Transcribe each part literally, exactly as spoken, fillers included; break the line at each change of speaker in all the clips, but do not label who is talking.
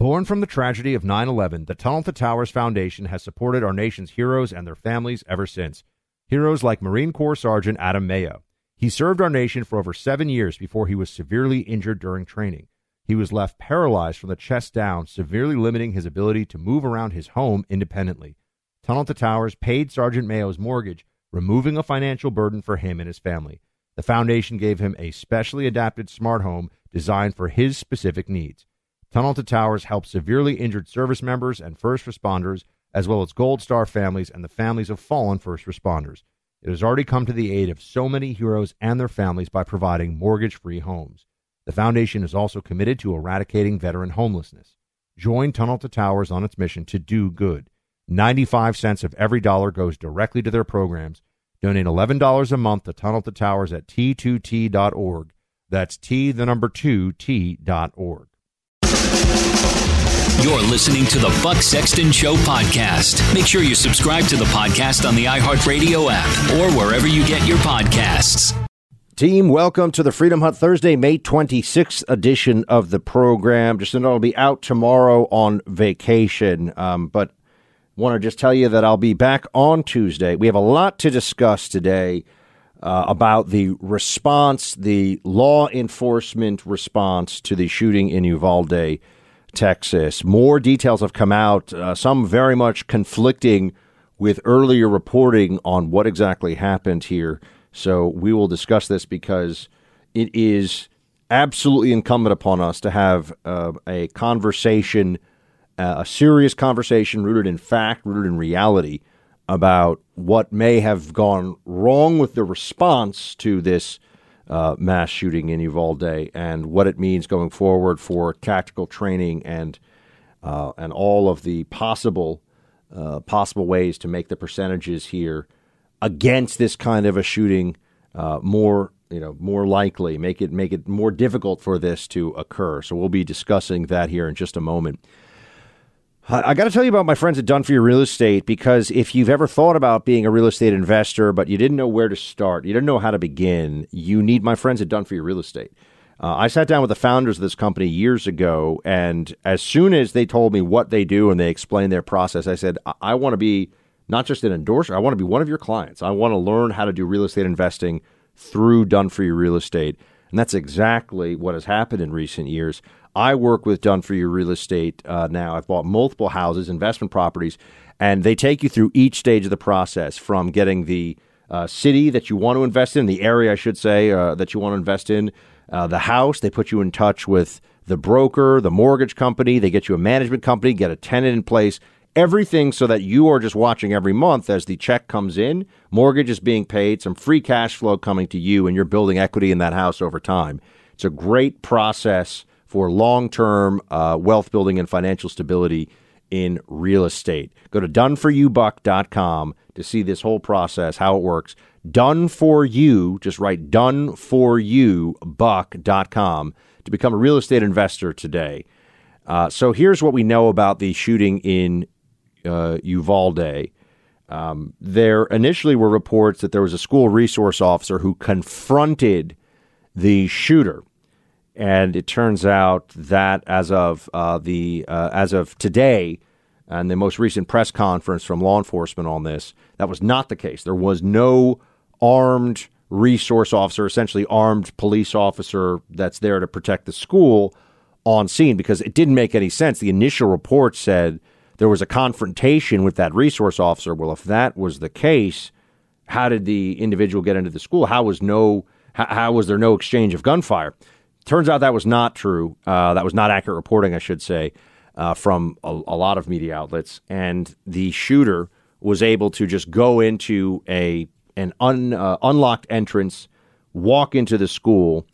Born from the tragedy of nine eleven, the Tunnel to Towers Foundation has supported our nation's heroes and their families ever since. Heroes like Marine Corps Sergeant Adam Mayo. He served our nation for over seven years before he was severely injured during training. He was left paralyzed from the chest down, severely limiting his ability to move around his home independently. Tunnel to Towers paid Sergeant Mayo's mortgage, removing a financial burden for him and his family. The foundation gave him a specially adapted smart home designed for his specific needs. Tunnel to Towers helps severely injured service members and first responders, as well as Gold Star families and the families of fallen first responders. It has already come to the aid of so many heroes and their families by providing mortgage-free homes. The foundation is also committed to eradicating veteran homelessness. Join Tunnel to Towers on its mission to do good. ninety-five cents of every dollar goes directly to their programs. Donate eleven dollars a month to Tunnel to Towers at T two T dot org. That's T, the number two, T dot org.
You're listening to the Buck Sexton Show podcast. Make sure you subscribe to the podcast on the iHeartRadio app or wherever you get your podcasts.
Team, welcome to the Freedom Hut Thursday, May twenty-sixth edition of the program. Just know I'll be out tomorrow on vacation, um, but want to just tell you that I'll be back on Tuesday. We have a lot to discuss today uh, about the response, the law enforcement response to the shooting in Uvalde, Texas. More details have come out, uh, some very much conflicting with earlier reporting on what exactly happened here. So we will discuss this because it is absolutely incumbent upon us to have uh, a conversation, uh, a serious conversation rooted in fact, rooted in reality about what may have gone wrong with the response to this Uh, mass shooting in Uvalde and what it means going forward for tactical training and uh, and all of the possible uh, possible ways to make the percentages here against this kind of a shooting uh, more you know more likely, make it make it more difficult for this to occur. So we'll be discussing that here in just a moment. I got to tell you about my friends at Done For You Real Estate, because if you've ever thought about being a real estate investor, but you didn't know where to start, you didn't know how to begin, you need my friends at Done For You Real Estate. Uh, I sat down with the founders of this company years ago, and as soon as they told me what they do and they explained their process, I said, I, I want to be not just an endorser, I want to be one of your clients. I want to learn how to do real estate investing through Done For You Real Estate. And that's exactly what has happened in recent years. I work with Done For You Real Estate uh, now. I've bought multiple houses, investment properties, and they take you through each stage of the process, from getting the uh, city that you want to invest in, the area, I should say, uh, that you want to invest in, uh, the house. They put you in touch with the broker, the mortgage company. They get you a management company, get a tenant in place, everything so that you are just watching every month as the check comes in, mortgage is being paid, some free cash flow coming to you, and you're building equity in that house over time. It's a great process for long-term uh, wealth building and financial stability in real estate. Go to done for you buck dot com to see this whole process, how it works. Done for you, just write done for you buck dot com to become a real estate investor today. Uh, so here's what we know about the shooting in uh, Uvalde. Um, there initially were reports that there was a school resource officer who confronted the shooter. And it turns out that as of uh, the uh, as of today, and the most recent press conference from law enforcement on this, that was not the case. There was no armed resource officer, essentially armed police officer that's there to protect the school on scene, because it didn't make any sense. The initial report said there was a confrontation with that resource officer. Well, if that was the case, how did the individual get into the school? How was no how, how was there no exchange of gunfire? Turns out that was not true. Uh, that was not accurate reporting, I should say, uh, from a, a lot of media outlets. And the shooter was able to just go into a an un, uh, unlocked entrance, walk into the school,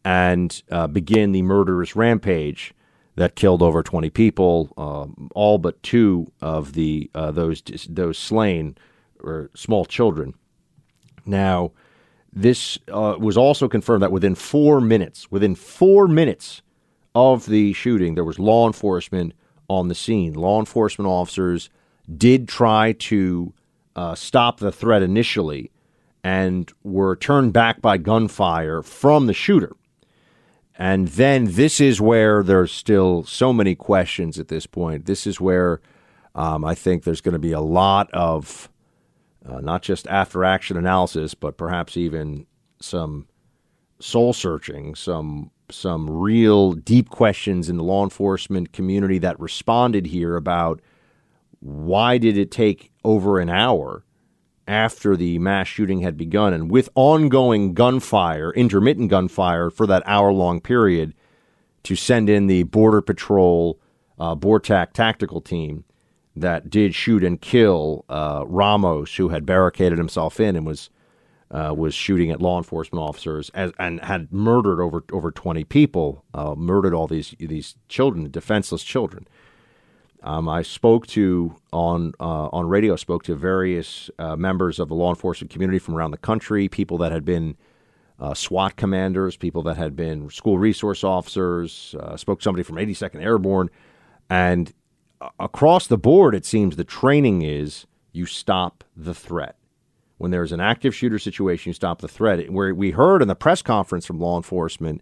and uh, begin the murderous rampage that killed over twenty people. Uh, all but two of the uh, those those slain were small children. Now, This uh, was also confirmed that within four minutes, within four minutes of the shooting, there was law enforcement on the scene. Law enforcement officers did try to uh, stop the threat initially and were turned back by gunfire from the shooter. And then this is where there's still so many questions at this point. This is where um, I think there's going to be a lot of uh, not just after-action analysis, but perhaps even some soul-searching, some some real deep questions in the law enforcement community that responded here about why did it take over an hour after the mass shooting had begun and with ongoing gunfire, intermittent gunfire for that hour-long period to send in the Border Patrol uh, BORTAC tactical team that did shoot and kill uh, Ramos, who had barricaded himself in and was Uh, was shooting at law enforcement officers as, and had murdered over over twenty people, uh, murdered all these these children, defenseless children. Um, I spoke to on uh, on radio, spoke to various uh, members of the law enforcement community from around the country, people that had been uh, SWAT commanders, people that had been school resource officers. Uh, spoke to somebody from eighty-second Airborne, and uh, across the board, it seems the training is you stop the threat. When there's an active shooter situation, you stop the threat. Where we heard in the press conference from law enforcement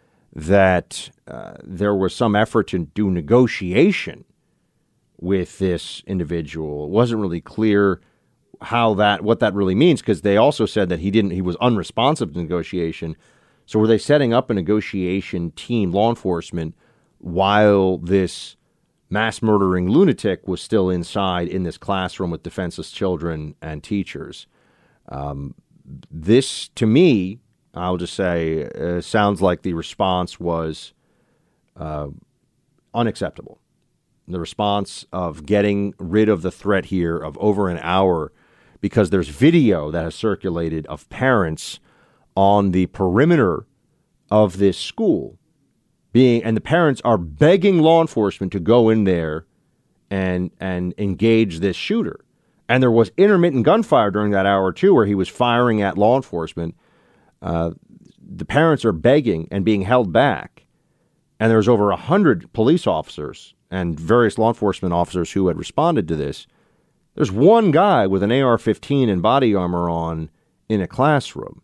that uh, there was some effort to do negotiation with this individual. It wasn't really clear how that, what that really means, because they also said that he didn't, he was unresponsive to negotiation. So were they setting up a negotiation team, law enforcement, while this mass murdering lunatic was still inside in this classroom with defenseless children and teachers? Um, this, to me, I'll just say, uh, sounds like the response was uh, unacceptable. The response of getting rid of the threat here of over an hour, because there's video that has circulated of parents on the perimeter of this school being, and the parents are begging law enforcement to go in there and and engage this shooter. And there was intermittent gunfire during that hour, too, where he was firing at law enforcement. Uh, the parents are begging and being held back. And there's over one hundred police officers and various law enforcement officers who had responded to this. There's one guy with an A R fifteen and body armor on in a classroom.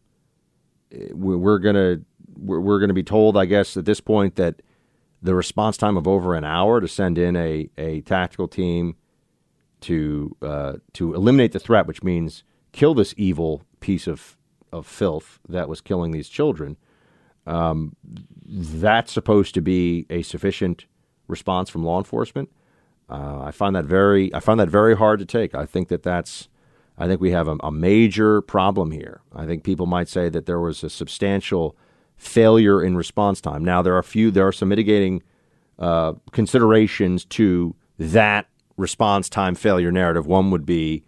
We're going to we're going to be told, I guess, at this point that the response time of over an hour to send in a, a tactical team to uh, to eliminate the threat, which means kill this evil piece of, of filth that was killing these children, um, that's supposed to be a sufficient response from law enforcement. Uh, I find that very I find that very hard to take. I think that that's I think we have a, a major problem here. I think people might say that there was a substantial failure in response time. Now there are a few there are some mitigating uh, considerations to that response time failure narrative. One would be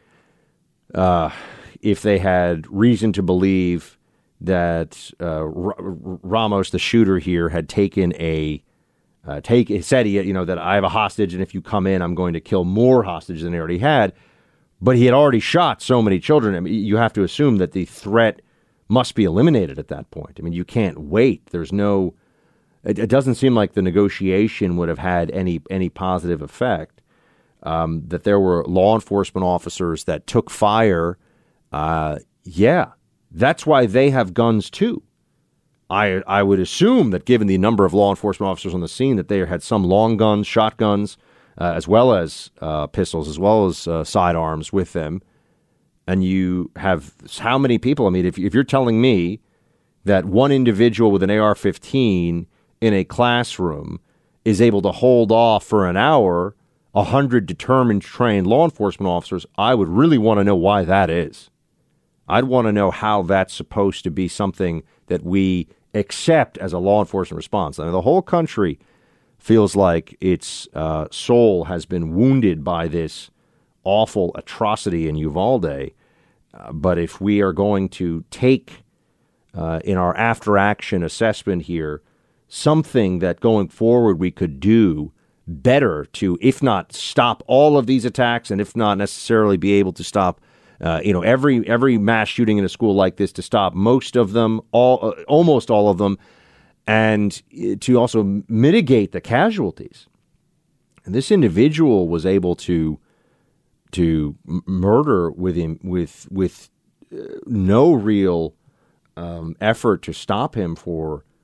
uh, if they had reason to believe that uh, R- Ramos, the shooter here, had taken a uh, take said he you know that I have a hostage, and if you come in, I'm going to kill more hostages than he already had. But he had already shot so many children. I mean, you have to assume that the threat must be eliminated at that point. I mean, you can't wait. There's no. It, it doesn't seem like the negotiation would have had any any positive effect. Um, that there were law enforcement officers that took fire. Uh, yeah, that's why they have guns too. I I would assume that given the number of law enforcement officers on the scene, that they had some long guns, shotguns, uh, as well as uh, pistols, as well as uh, sidearms with them. And you have how many people? I mean, if if you're telling me that one individual with an A R fifteen in a classroom is able to hold off for an hour a hundred determined, trained law enforcement officers, I would really want to know why that is. I'd want to know how that's supposed to be something that we accept as a law enforcement response. I mean, the whole country feels like its uh, soul has been wounded by this awful atrocity in Uvalde. Uh, but if we are going to take uh, in our after-action assessment here something that going forward we could do better to, if not stop all of these attacks, and if not necessarily be able to stop, uh, you know, every every mass shooting in a school like this, to stop most of them, all uh, almost all of them, and to also mitigate the casualties. And this individual was able to to murder with him with with uh, no real um, effort to stop him for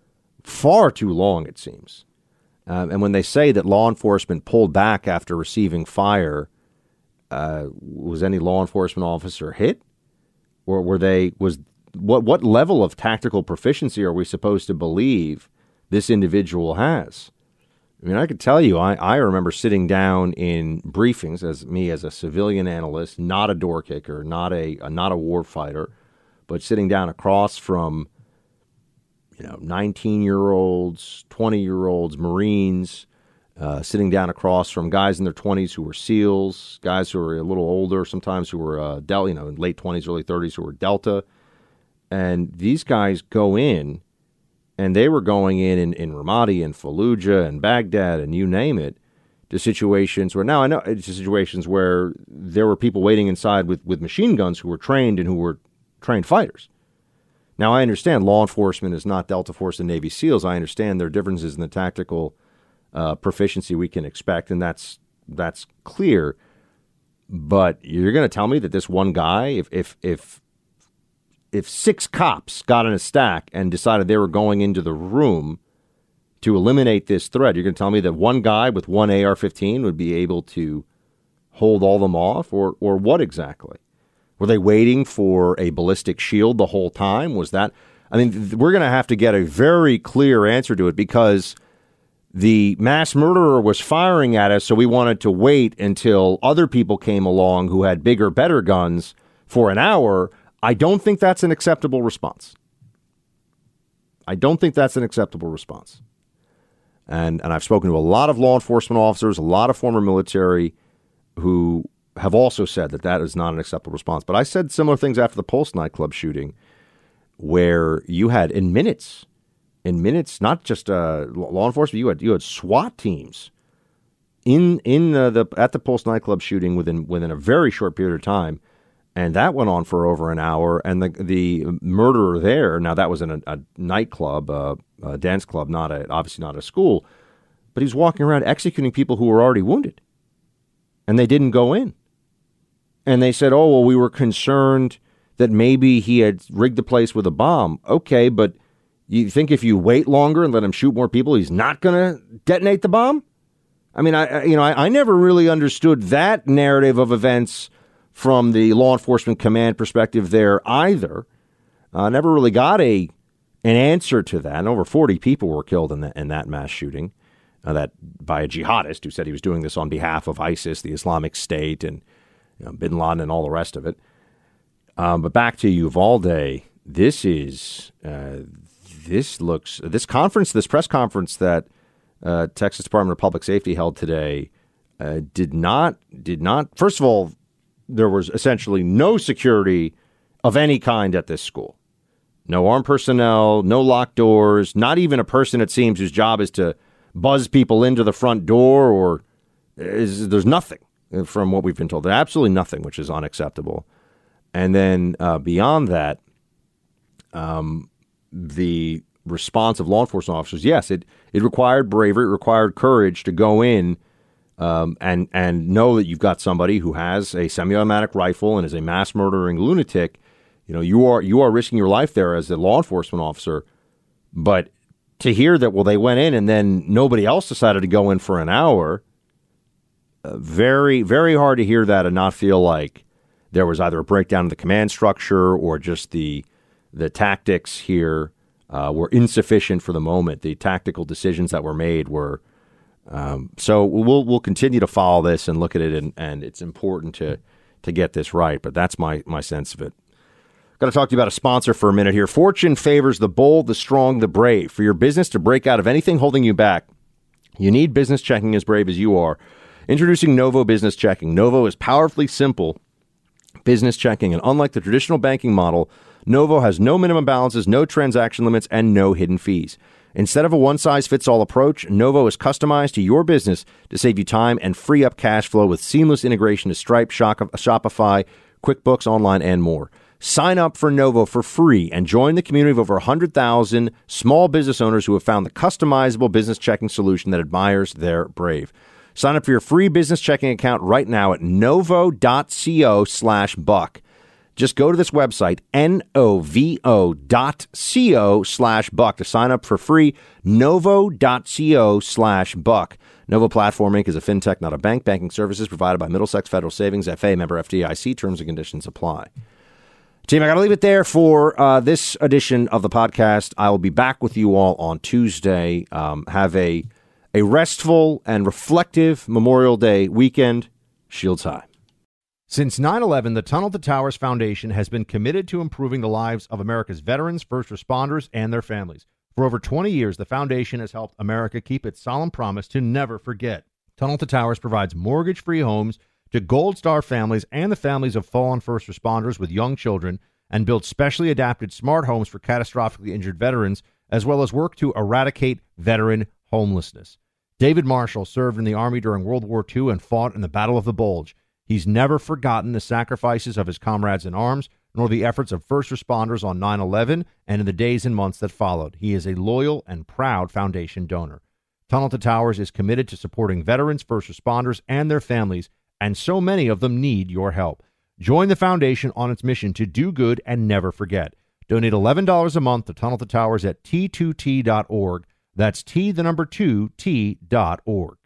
far too long, it seems. Um, and when they say that law enforcement pulled back after receiving fire, uh, was any law enforcement officer hit? Or were they, was, what, what level of tactical proficiency are we supposed to believe this individual has? I mean, I could tell you, I, I remember sitting down in briefings as me as a civilian analyst, not a door kicker, not a, a not a war fighter, but sitting down across from, you know, nineteen-year-olds, twenty-year-olds, Marines, uh, sitting down across from guys in their twenties who were SEALs, guys who were a little older, sometimes who were uh, Del, you know, in late twenties, early thirties, who were Delta, and these guys go in. And they were going in, in in Ramadi and Fallujah and Baghdad and you name it, to situations where, now I know it's situations where there were people waiting inside with, with machine guns who were trained and who were trained fighters. Now, I understand law enforcement is not Delta Force and Navy SEALs. I understand there are differences in the tactical uh, proficiency we can expect, and that's that's clear. But you're going to tell me that this one guy, if if if If six cops got in a stack and decided they were going into the room to eliminate this threat, you're going to tell me that one guy with one A R fifteen would be able to hold all them off? Or or what exactly? Were they waiting for a ballistic shield the whole time? Was that? I mean, th- we're going to have to get a very clear answer to it, because the mass murderer was firing at us, so we wanted to wait until other people came along who had bigger, better guns for an hour. I don't think that's an acceptable response. I don't think that's an acceptable response. And and I've spoken to a lot of law enforcement officers, a lot of former military, who have also said that that is not an acceptable response. But I said similar things after the Pulse nightclub shooting, where you had in minutes, in minutes, not just uh, law enforcement, you had you had SWAT teams in in uh, the at the Pulse nightclub shooting within within a very short period of time. And that went on for over an hour. And the the murderer there, now that was in a, a nightclub, uh, a dance club, not a obviously not a school, but he's walking around executing people who were already wounded. And they didn't go in. And they said, oh, well, we were concerned that maybe he had rigged the place with a bomb. Okay, but you think if you wait longer and let him shoot more people, he's not going to detonate the bomb? I mean, I you know, I, I never really understood that narrative of events from the law enforcement command perspective there either. Uh, never really got a an answer to that. And over forty people were killed in that, in that mass shooting uh, that by a jihadist who said he was doing this on behalf of ISIS, the Islamic State, and you know, bin Laden and all the rest of it. Um, but back to Uvalde, this is, uh, this looks, this conference, this press conference that uh, Texas Department of Public Safety held today uh, did not, did not, first of all, there was essentially no security of any kind at this school. No armed personnel, no locked doors, not even a person, it seems, whose job is to buzz people into the front door, or is, there's nothing from what we've been told. There's absolutely nothing, which is unacceptable. And then uh, beyond that, um, the response of law enforcement officers, yes, it, it required bravery, it required courage to go in Um, and and know that you've got somebody who has a semi-automatic rifle and is a mass murdering lunatic. You know, you are you are risking your life there as a law enforcement officer. But to hear that, well, they went in and then nobody else decided to go in for an hour, uh, very, very hard to hear that and not feel like there was either a breakdown in the command structure or just the the tactics here uh, were insufficient for the moment. The tactical decisions that were made were. Um, so we'll we'll continue to follow this and look at it, and, and it's important to to get this right. But that's my my sense of it. Got to talk to you about a sponsor for a minute here. Fortune favors the bold, the strong, the brave. For your business to break out of anything holding you back, you need business checking as brave as you are. Introducing Novo Business Checking. Novo is powerfully simple business checking, and unlike the traditional banking model, Novo has no minimum balances, no transaction limits, and no hidden fees. Instead of a one-size-fits-all approach, Novo is customized to your business to save you time and free up cash flow with seamless integration to Stripe, Shopify, QuickBooks Online, and more. Sign up for Novo for free and join the community of over one hundred thousand small business owners who have found the customizable business checking solution that admires their brave. Sign up for your free business checking account right now at novo.co slash buck. Just go to this website, N-O-V-O dot C-O slash buck to sign up for free, novo.co slash buck. Novo Platform Incorporated is a fintech, not a bank. Banking services provided by Middlesex Federal Savings, F A, member F D I C. Terms and conditions apply. Team, I got to leave it there for uh, this edition of the podcast. I will be back with you all on Tuesday. Um, have a, a restful and reflective Memorial Day weekend. Shields high. Since nine eleven, the Tunnel to Towers Foundation has been committed to improving the lives of America's veterans, first responders, and their families. For over twenty years, the foundation has helped America keep its solemn promise to never forget. Tunnel to Towers provides mortgage-free homes to Gold Star families and the families of fallen first responders with young children, and builds specially adapted smart homes for catastrophically injured veterans, as well as work to eradicate veteran homelessness. David Marshall served in the Army during World War Two and fought in the Battle of the Bulge. He's never forgotten the sacrifices of his comrades in arms, nor the efforts of first responders on nine eleven and in the days and months that followed. He is a loyal and proud foundation donor. Tunnel to Towers is committed to supporting veterans, first responders, and their families, and so many of them need your help. Join the foundation on its mission to do good and never forget. Donate eleven dollars a month to Tunnel to Towers at T two T dot org. That's T, the number two, T dot org.